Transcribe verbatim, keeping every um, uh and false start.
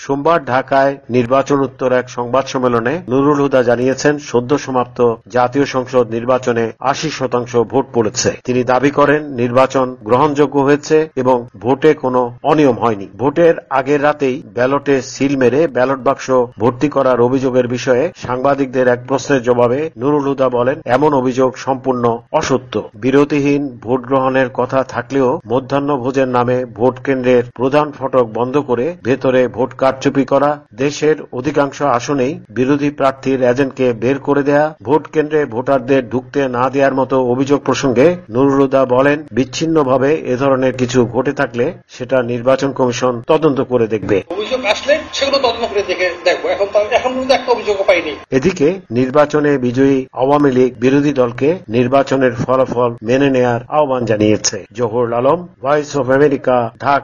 সোমবার ঢাকায় নির্বাচন উত্তর এক সংবাদ সম্মেলনে নুরুল হুদা জানিয়েছেন, সদ্য সমাপ্ত জাতীয় সংসদ নির্বাচনে আশি শতাংশ ভোট পড়েছে। তিনি দাবি করেন, নির্বাচন গ্রহণযোগ্য হয়েছে এবং ভোটে কোনো অনিয়ম হয়নি। ভোটের আগের রাতেই ব্যালটে সিল মেরে ব্যালট বাক্স ভর্তি করার অভিযোগের বিষয়ে সাংবাদিকদের এক প্রশ্নের জবাবে নুরুল হুদা বলেন, এমন অভিযোগ সম্পূর্ণ অসত্য। বিরতিহীন ভোট গ্রহণের কথা থাকলেও মধ্যাহ্ন ভোজের নামে ভোট কেন্দ্রের প্রধান ফটক বন্ধ করে ভেতরে ভোট কারচুপি করা, দেশের অধিকাংশ আসনেই বিরোধী প্রার্থীর এজেন্টকে বের করে দেয়া, ভোট কেন্দ্রে ভোটারদের ঢুকতে না দেওয়ার মতো অভিযোগ প্রসঙ্গে নুরুল হুদা বলেন, বিচ্ছিন্নভাবে এ ধরনের কিছু ঘটে থাকলে সেটা নির্বাচন কমিশন তদন্ত করে দেখবে। অভিযোগ আসলে সেগুলো তদন্ত করে দেখে দেখবো। এখন এখন পর্যন্ত একটা অভিযোগও পাইনি। এদিকে নির্বাচনে বিজয়ী আওয়ামী লীগ বিরোধী দলকে নির্বাচনের ফলাফল মেনে নেয়ার আহ্বান জানিয়েছে। Zahurul Alam, Voice of America, Dhaka.